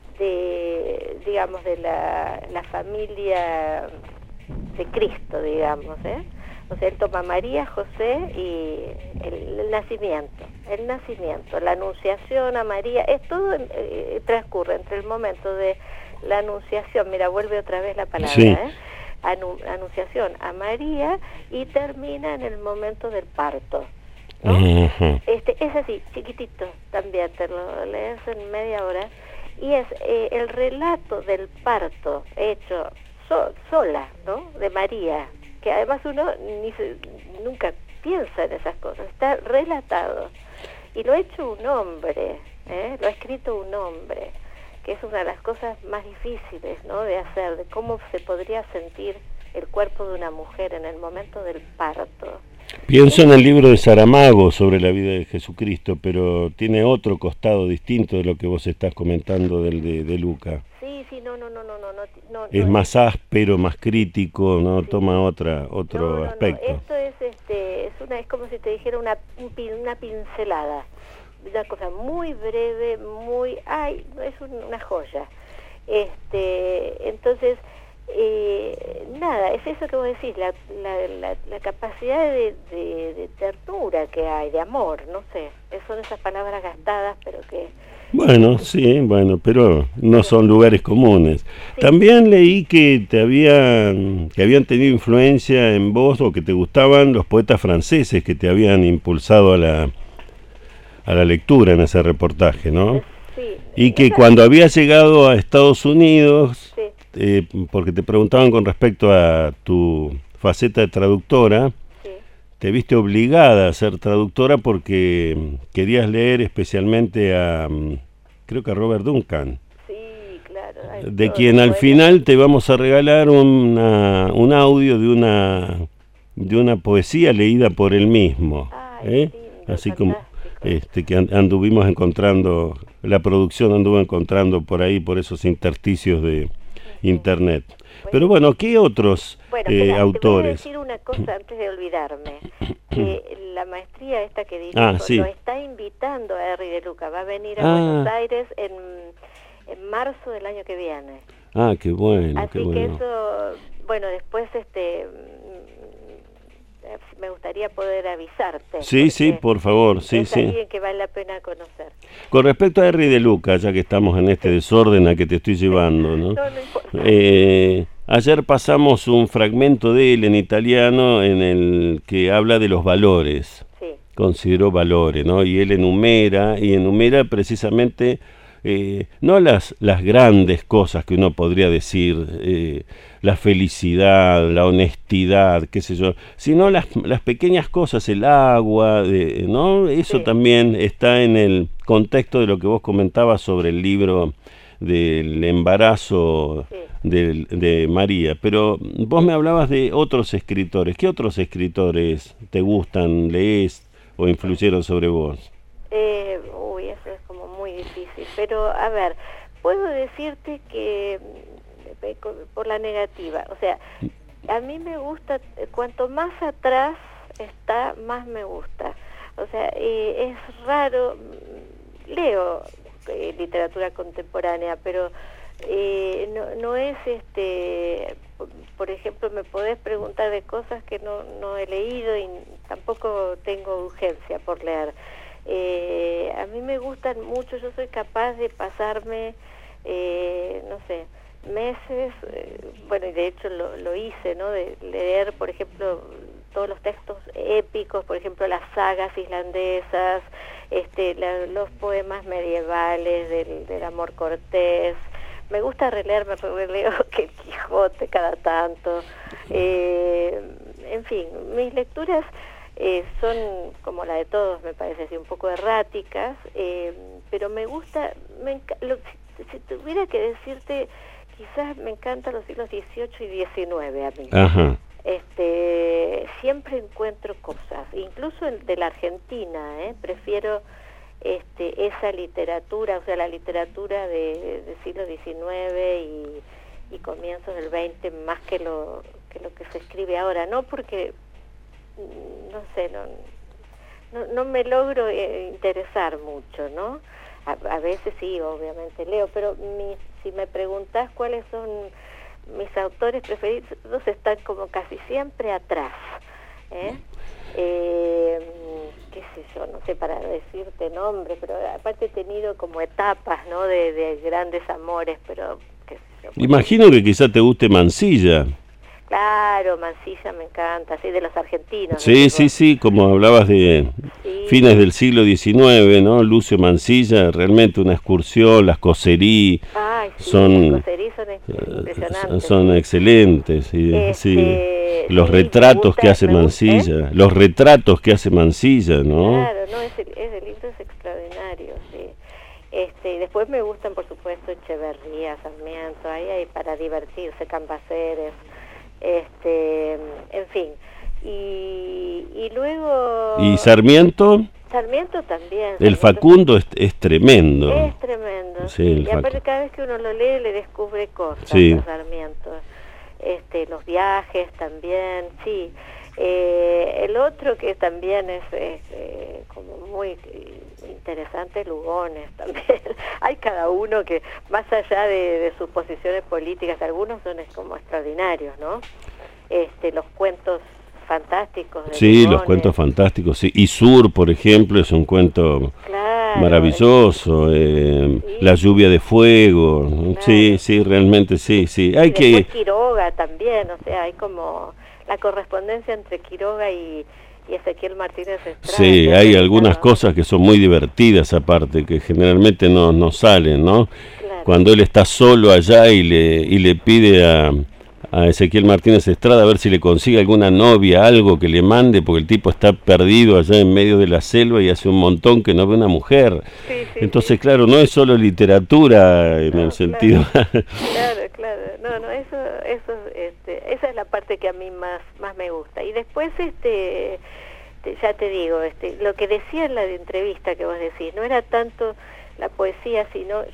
C: digamos, de la familia de Cristo, digamos, O sea, él toma a María, José y el nacimiento, la anunciación a María, todo transcurre entre el momento de la anunciación, mira, vuelve otra vez la palabra,
B: sí.
C: Anunciación a María y termina en el momento del parto, ¿no?
B: Uh-huh.
C: Es así, chiquitito también, te lo lees en media hora, y es el relato del parto hecho sola, ¿no? De María, que además uno nunca piensa en esas cosas, está relatado, y lo ha hecho un hombre, lo ha escrito un hombre, que es una de las cosas más difíciles, ¿no? De hacer, de cómo se podría sentir el cuerpo de una mujer en el momento del parto.
B: Pienso en el libro de Saramago sobre la vida de Jesucristo, pero tiene otro costado distinto de lo que vos estás comentando del de Luca.
C: Sí, no,
B: es más áspero, más crítico, no sí. Toma otro aspecto.
C: Esto es como si te dijera una pincelada, una cosa muy breve, es una joya. Entonces, nada, es eso que vos decís, la capacidad de ternura que hay, de amor, no sé, son esas palabras gastadas, pero que...
B: Bueno, sí, pero no son lugares comunes. Sí. También leí que habían tenido influencia en vos, o que te gustaban los poetas franceses que te habían impulsado a la lectura en ese reportaje, ¿no?
C: Sí.
B: Y que cuando habías llegado a Estados Unidos,
C: sí.
B: Porque te preguntaban con respecto a tu faceta de traductora, te viste obligada a ser traductora porque querías leer especialmente creo que a Robert Duncan.
C: Sí, claro.
B: De quien al final te vamos a regalar un audio de una poesía leída por él mismo.
C: Lindo,
B: así como que anduvimos encontrando, la producción anduvo encontrando por ahí, por esos intersticios de internet. Pero bueno, ¿qué otros
C: Bueno, espera, te voy a
B: autores.
C: decir una cosa antes de olvidarme, que la maestría esta que dirijo
B: sí.
C: lo está invitando a Henry De Luca, va a venir a
B: Ah.
C: Buenos Aires en marzo del año que viene.
B: Ah, qué bueno,
C: Así
B: qué
C: que
B: bueno.
C: eso, bueno, después me gustaría poder avisarte.
B: Sí, sí,
C: porque
B: por favor, sí,
C: es
B: sí.
C: alguien que vale la pena conocer.
B: Con respecto a Henry De Luca, ya que estamos en este desorden a que te estoy llevando, ¿no?
C: No importa.
B: Ayer pasamos un fragmento de él en italiano en el que habla de los valores.
C: Sí.
B: Consideró valores, ¿no? Y él enumera precisamente no las grandes cosas que uno podría decir, la felicidad, la honestidad, qué sé yo, sino las pequeñas cosas, el agua, ¿no? Eso
C: Sí.
B: también está en el contexto de lo que vos comentabas sobre el libro del embarazo
C: Sí.
B: de María. Pero vos me hablabas de otros escritores. ¿Qué otros escritores te gustan, lees o influyeron sobre vos?
C: Eso es como muy difícil, pero a ver, puedo decirte que por la negativa, o sea, a mí me gusta, cuanto más atrás está, más me gusta, o sea, es raro, leo literatura contemporánea, pero no es por ejemplo, me podés preguntar de cosas que no he leído y tampoco tengo urgencia por leer. A mí me gustan mucho, yo soy capaz de pasarme, no sé, meses, bueno, y de hecho lo hice, ¿no? De leer, por ejemplo, todos los textos épicos, por ejemplo, las sagas islandesas, los poemas medievales del amor cortés. Me gusta releo que el Quijote cada tanto. En fin, mis lecturas son como la de todos, me parece así, un poco erráticas, pero me gusta, si tuviera que decirte, quizás me encantan los siglos XVIII y XIX a mí.
B: Ajá.
C: Siempre encuentro cosas, incluso de la Argentina, prefiero esa literatura, o sea, la literatura del siglo XIX y comienzos del XX, más que lo que se escribe ahora, no porque no sé, no me logro interesar mucho, ¿no? A veces sí, obviamente leo, pero si me preguntás cuáles son mis autores preferidos, están como casi siempre atrás, qué sé yo, no sé para decirte nombre, pero aparte he tenido como etapas, ¿no? De grandes amores, pero qué sé yo.
B: Imagino que quizá te guste Mansilla.
C: Claro, Mansilla me encanta, sí, de los argentinos.
B: Sí, sí, sí, como hablabas de fines del siglo XIX, ¿no? Lucio Mansilla, realmente una excursión, las Coserí,
C: Ay, sí,
B: son,
C: las Coserí son impresionantes.
B: son excelentes, sí. Los
C: sí,
B: retratos que hace
C: me gusta,
B: Mansilla, los retratos que hace Mansilla, ¿no?
C: Claro, no, ese libro es extraordinario, sí. Y después me gustan, por supuesto, Echeverría, Sarmiento, ahí hay para divertirse, Cambaceres, en fin. Y luego...
B: ¿Y Sarmiento?
C: Sarmiento también.
B: El Facundo es tremendo.
C: Es tremendo,
B: sí.
C: Y aparte cada vez que uno lo lee le descubre cosas a Sarmiento. Los viajes también, sí. El otro que también es como muy interesante, Lugones también. Hay cada uno que, más allá de sus posiciones políticas, algunos son como extraordinarios, ¿no? Los cuentos fantásticos de
B: sí,
C: Lugones.
B: Los cuentos fantásticos, sí. Y Sur, por ejemplo, es un cuento maravilloso. La lluvia de fuego. Claro. Sí, realmente sí. Hay que...
C: Quiroga también, o sea, hay como la correspondencia entre Quiroga y Ezequiel Martínez Estrada.
B: Sí, hay algunas cosas que son muy divertidas aparte, que generalmente no salen, ¿no? Claro. Cuando él está solo allá y le pide a Ezequiel Martínez Estrada a ver si le consigue alguna novia, algo que le mande, porque el tipo está perdido allá en medio de la selva y hace un montón que no ve una mujer. Sí, entonces, claro, no es solo literatura en el sentido...
C: Claro. No, eso esa es la parte que a mí más me gusta. Y después, ya te digo, lo que decía en la entrevista que vos decís, no era tanto la poesía, sino yo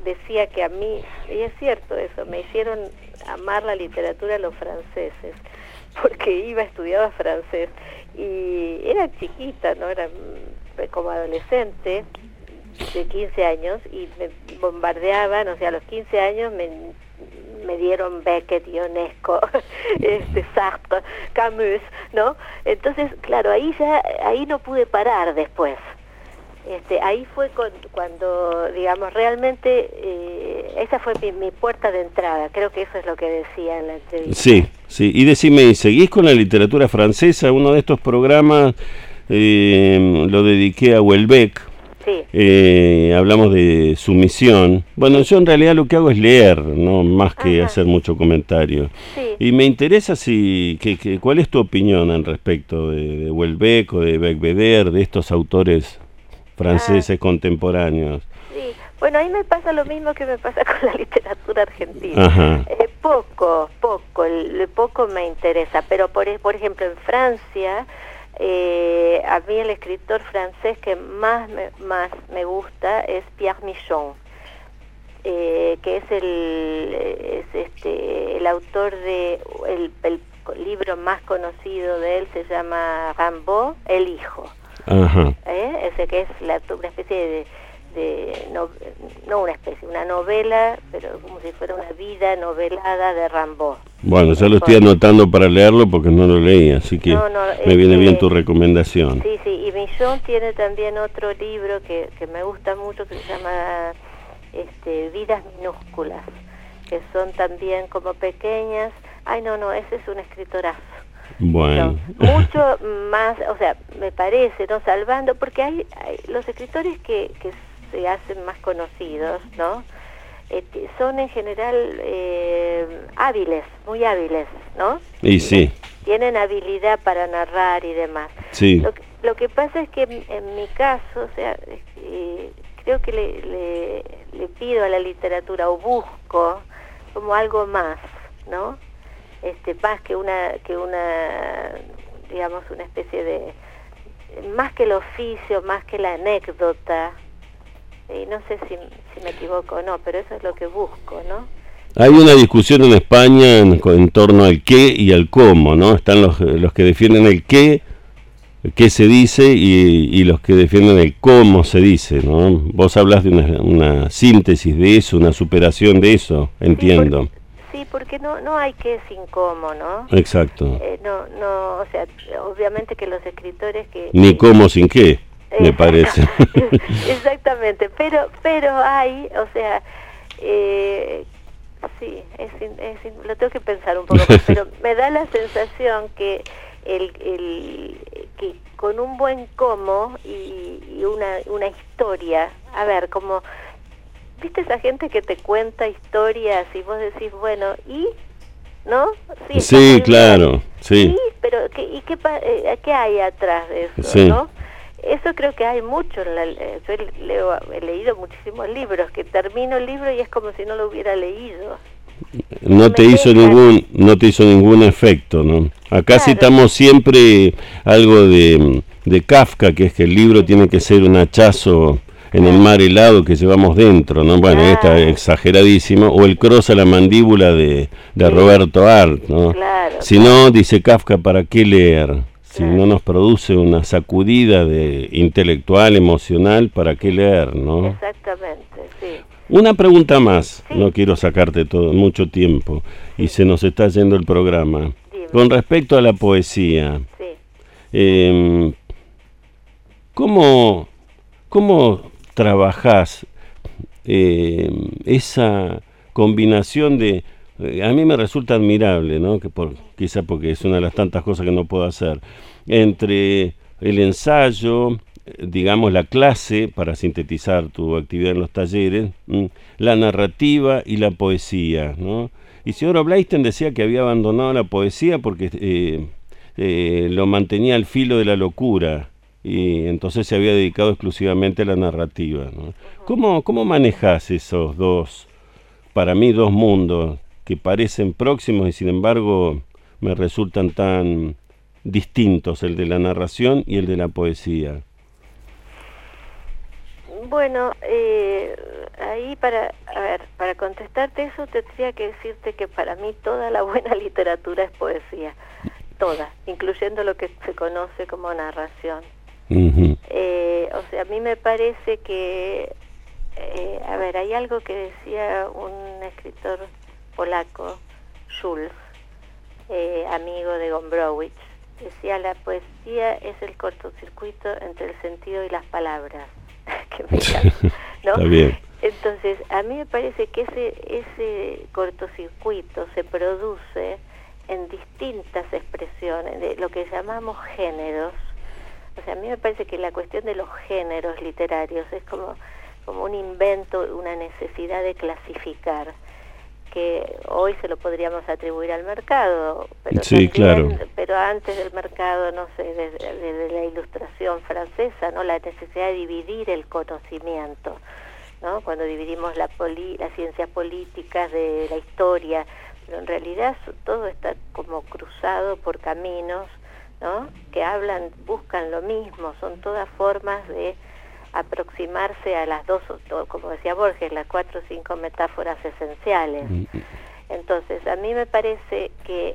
C: decía que a mí, y es cierto eso, me hicieron amar la literatura los franceses, porque estudiaba francés, y era chiquita, ¿no? Era como adolescente, de 15 años, y me bombardeaban, o sea, a los 15 años me dieron Beckett, Ionesco, Sartre, Camus, ¿no? Entonces, claro, ahí no pude parar después. Ahí fue cuando, digamos, realmente esa fue mi puerta de entrada. Creo que eso es lo que decía en la entrevista.
B: Sí, sí. Y decime, ¿seguís con la literatura francesa? Uno de estos programas lo dediqué a Houellebecq.
C: Sí.
B: Hablamos de Sumisión. Bueno, yo en realidad lo que hago es leer, no más que hacer mucho comentario.
C: Sí.
B: Y me interesa ¿cuál es tu opinión al respecto de Houellebecq o de Becbédère, de estos autores franceses contemporáneos?
C: Sí, bueno, ahí me pasa lo mismo que me pasa con la literatura argentina.
B: Ajá.
C: Poco me interesa, pero por ejemplo en Francia, a mí el escritor francés que más me gusta es Pierre Michon, que es el autor de el libro más conocido de él, se llama Rimbaud, El hijo.
B: Ajá.
C: Ese que es una especie una novela, pero como si fuera una vida novelada de Rimbaud.
B: Bueno, ya lo estoy anotando para leerlo porque no lo leí, así que me viene bien tu recomendación.
C: Sí, y Michon tiene también otro libro que me gusta mucho, que se llama Vidas minúsculas, que son también como pequeñas. Ese es un escritorazo.
B: Bueno.
C: Mucho más, o sea, me parece, ¿no? Salvando, porque hay los escritores que se hacen más conocidos, ¿no? Son en general hábiles, muy hábiles, ¿no?
B: Y sí.
C: Tienen habilidad para narrar y demás.
B: Sí.
C: Lo que pasa es que en mi caso, o sea, creo que le pido a la literatura, o busco como algo más, ¿no? Más que una digamos, una especie de, más que el oficio, más que la anécdota. No sé si me equivoco o no, pero eso es lo que busco, ¿no?
B: Hay una discusión en España en torno al qué y al cómo, ¿no? Están los que defienden el qué se dice, y los que defienden el cómo se dice, ¿no? Vos hablas de una síntesis de eso, una superación de eso, entiendo.
C: Sí, porque no hay qué sin cómo, ¿no?
B: Exacto.
C: O sea, obviamente que los escritores
B: ni cómo sin qué, me parece.
C: Exactamente, pero hay, o sea, sí, lo tengo que pensar un poco más, pero me da la sensación que que con un buen cómo y una historia, a ver, como, ¿viste esa gente que te cuenta historias y vos decís, bueno, y ¿no?
B: Sí, claro, sí.
C: Sí, pero ¿qué hay atrás de eso,
B: sí,
C: ¿no? Eso creo que hay mucho. Yo he leído muchísimos libros, que termino el libro y es como si no lo hubiera leído.
B: No te hizo ningún efecto, ¿no? Acá
C: claro,
B: citamos siempre algo de Kafka, que es que el libro tiene que ser un hachazo en el mar helado que llevamos dentro, ¿no? Bueno, está exageradísimo. O el cross a la mandíbula de Roberto Arlt, ¿no?
C: Claro,
B: si no, dice Kafka, ¿para qué leer? Si no nos produce una sacudida intelectual, emocional, ¿para qué leer, no?
C: Exactamente, sí.
B: Una pregunta más, no quiero sacarte mucho tiempo, y se nos está yendo el programa.
C: Dime.
B: Con respecto a la poesía,
C: sí.
B: ¿Cómo trabajás esa combinación de... a mí me resulta admirable, ¿no? Quizá porque es una de las tantas cosas que no puedo hacer, entre el ensayo, digamos la clase, para sintetizar tu actividad en los talleres, la narrativa y la poesía, ¿no? Isidoro Blaisten decía que había abandonado la poesía porque lo mantenía al filo de la locura, y entonces se había dedicado exclusivamente a la narrativa, ¿no? ¿Cómo manejás esos para mí dos mundos que parecen próximos y sin embargo me resultan tan distintos, el de la narración y el de la poesía?
C: Bueno, ahí para contestarte eso tendría que decirte que para mí toda la buena literatura es poesía, toda, incluyendo lo que se conoce como narración. O sea, a mí me parece que, hay algo que decía un escritor polaco, Schulz, amigo de Gombrowicz, decía: la poesía es el cortocircuito entre el sentido y las palabras. Que me encanta, ¿no?
B: Está bien.
C: Entonces, a mí me parece que ese cortocircuito se produce en distintas expresiones, de lo que llamamos géneros. O sea, a mí me parece que la cuestión de los géneros literarios es como un invento, una necesidad de clasificar, que hoy se lo podríamos atribuir al mercado, pero
B: sí,
C: también,
B: claro.
C: pero antes del mercado, no sé, desde la Ilustración francesa, ¿no? La necesidad de dividir el conocimiento, ¿no? Cuando dividimos las ciencias políticas de la historia, pero en realidad todo está como cruzado por caminos, ¿no? Que buscan lo mismo, son todas formas de aproximarse a las dos, como decía Borges, las 4 o 5 metáforas esenciales. Entonces, a mí me parece que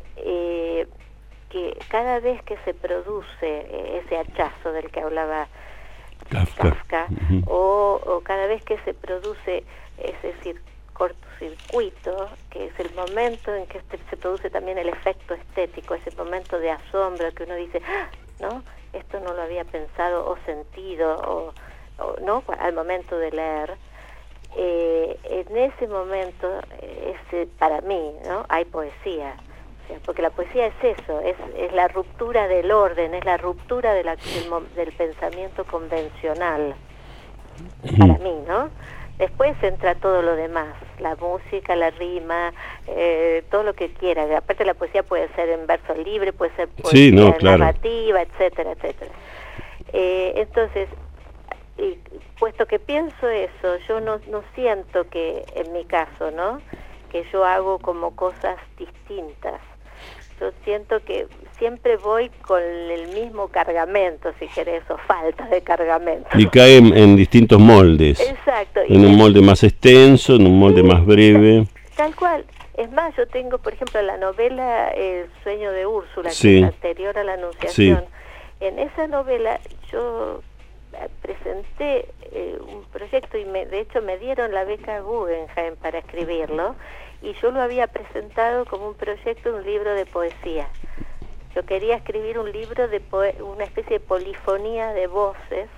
C: cada vez que se produce ese hachazo del que hablaba Kafka, o cada vez que se produce, es decir, cortocircuito, que es el momento en que se produce también el efecto estético, ese momento de asombro que uno dice, ¿no? Esto no lo había pensado o sentido, o no, al momento de leer, en ese momento, para mí, ¿no? Hay poesía, o sea, porque la poesía es eso, es la ruptura del orden, es la ruptura del pensamiento convencional, para mí, ¿no? Después entra todo lo demás, la música, la rima, todo lo que quiera. Aparte, la poesía puede ser en verso libre, puede ser poesía narrativa, etcétera, etcétera. Entonces, y puesto que pienso eso, yo no siento que, en mi caso, ¿no?, que yo hago como cosas distintas. Yo siento que siempre voy con el mismo cargamento, si querés, o falta de cargamento.
B: Y cae en distintos moldes.
C: Exacto.
B: En un molde más extenso, en un molde más breve.
C: Tal cual. Es más, yo tengo, por ejemplo, la novela El sueño de Úrsula,
B: sí,
C: que es anterior a la Anunciación.
B: Sí.
C: En esa novela yo presenté un proyecto y de hecho me dieron la beca Guggenheim para escribirlo, y yo lo había presentado como un proyecto, un libro de poesía. Yo quería escribir un libro de una especie de polifonía de voces,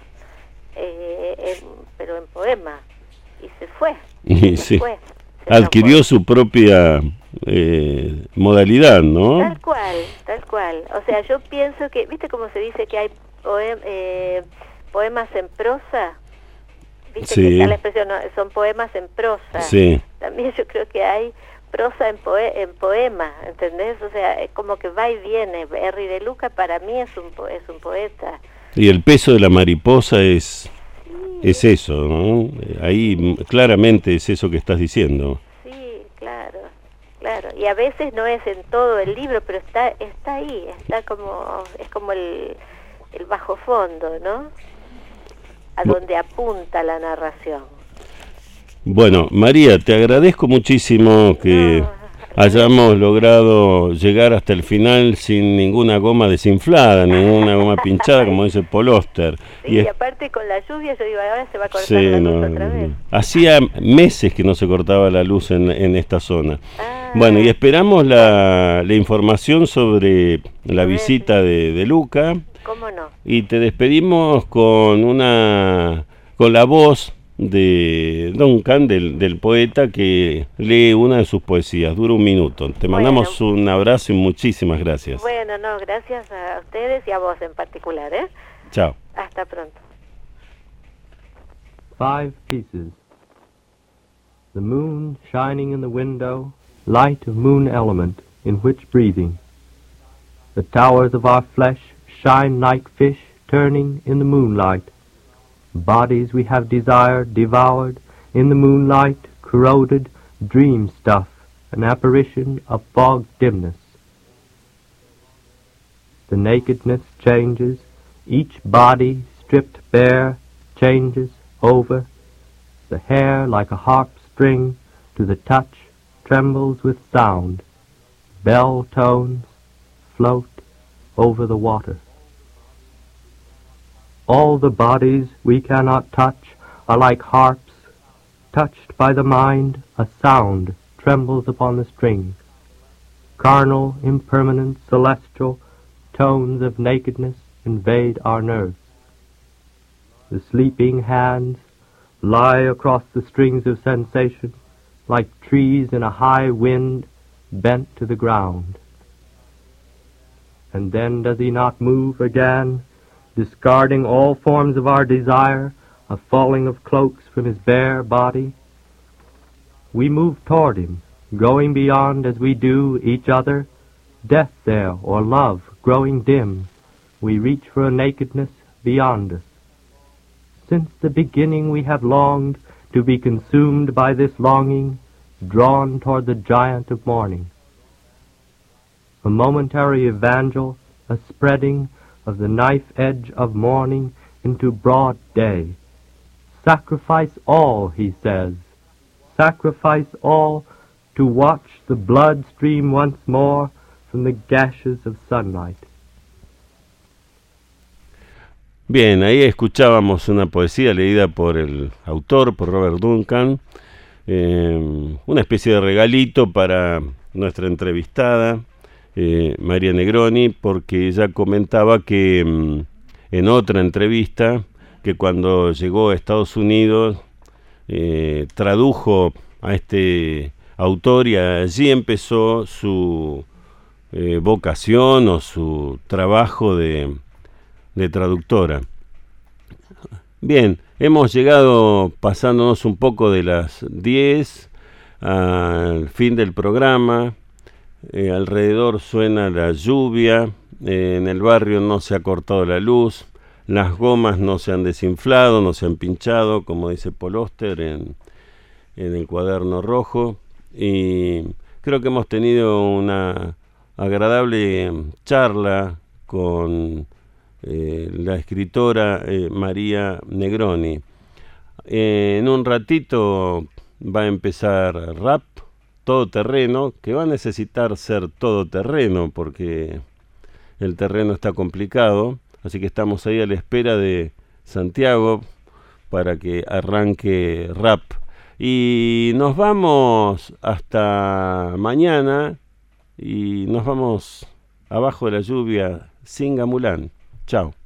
C: pero en poema, y se fue.
B: Sí. Adquirió su propia modalidad, ¿no?
C: Tal cual. O sea, yo pienso que, ¿viste cómo se dice que hay poemas en prosa? ¿Viste que está la expresión, no, son poemas en prosa?
B: Sí.
C: También yo creo que hay prosa en poema, ¿entendés? O sea, es como que va y viene. Henry de Luca para mí es un poeta.
B: Y el peso de la mariposa es eso, ¿no? Ahí claramente es eso que estás diciendo.
C: Sí, claro. Y a veces no es en todo el libro, pero está ahí, es como el bajo fondo, ¿no? A donde apunta la narración.
B: Bueno, María, te agradezco muchísimo que hayamos logrado llegar hasta el final sin ninguna goma desinflada, ninguna goma pinchada, como dice Paul Auster.
C: Sí, y aparte con la lluvia, yo digo, ahora se va a cortar la luz otra vez.
B: Hacía meses que no se cortaba la luz en esta zona. Bueno, y esperamos la información sobre la visita de Luca.
C: ¿Cómo no?
B: Y te despedimos con la voz de Duncan, del poeta, que lee una de sus poesías. Dura 1 minuto. Te mandamos un abrazo y muchísimas gracias.
C: Bueno, gracias a ustedes y a vos en particular, ¿eh?
B: Chao.
C: Hasta pronto.
D: 5 pieces. The moon shining in the window, light of moon element in which breathing. The towers of our flesh shine like fish turning in the moonlight. Bodies we have desired, devoured, in the moonlight, corroded, dream stuff, an apparition of fog dimness. The nakedness changes, each body stripped bare changes, over, the hair like a harp string to the touch trembles with sound, bell tones float over the water. All the bodies we cannot touch are like harps, touched by the mind, a sound trembles upon the string. Carnal, impermanent, celestial tones of nakedness invade our nerves. The sleeping hands lie across the strings of sensation like trees in a high wind bent to the ground. And then does he not move again, discarding all forms of our desire, a falling of cloaks from his bare body? We move toward him, going beyond as we do each other, death there or love growing dim, we reach for a nakedness beyond us. Since the beginning we have longed to be consumed by this longing, drawn toward the giant of morning. A momentary evangel, a spreading of the knife edge of morning into broad day. Sacrifice all, he says, sacrifice all to watch the blood stream once more from the gashes of sunlight.
B: Bien, ahí escuchábamos una poesía leída por el autor, por Robert Duncan, una especie de regalito para nuestra entrevistada, María Negroni, porque ella comentaba que en otra entrevista, que cuando llegó a Estados Unidos, tradujo a este autor y allí empezó su vocación o su trabajo de traductora. Bien, hemos llegado pasándonos un poco de las 10 al fin del programa. Alrededor suena la lluvia, en el barrio no se ha cortado la luz, las gomas no se han desinflado, no se han pinchado, como dice Paul Auster en el cuaderno rojo, y creo que hemos tenido una agradable charla con la escritora María Negroni. En un ratito va a empezar rap todoterreno, que va a necesitar ser todoterreno porque el terreno está complicado, así que estamos ahí a la espera de Santiago para que arranque rap. Y nos vamos hasta mañana y nos vamos abajo de la lluvia sin Gamulán. Chao.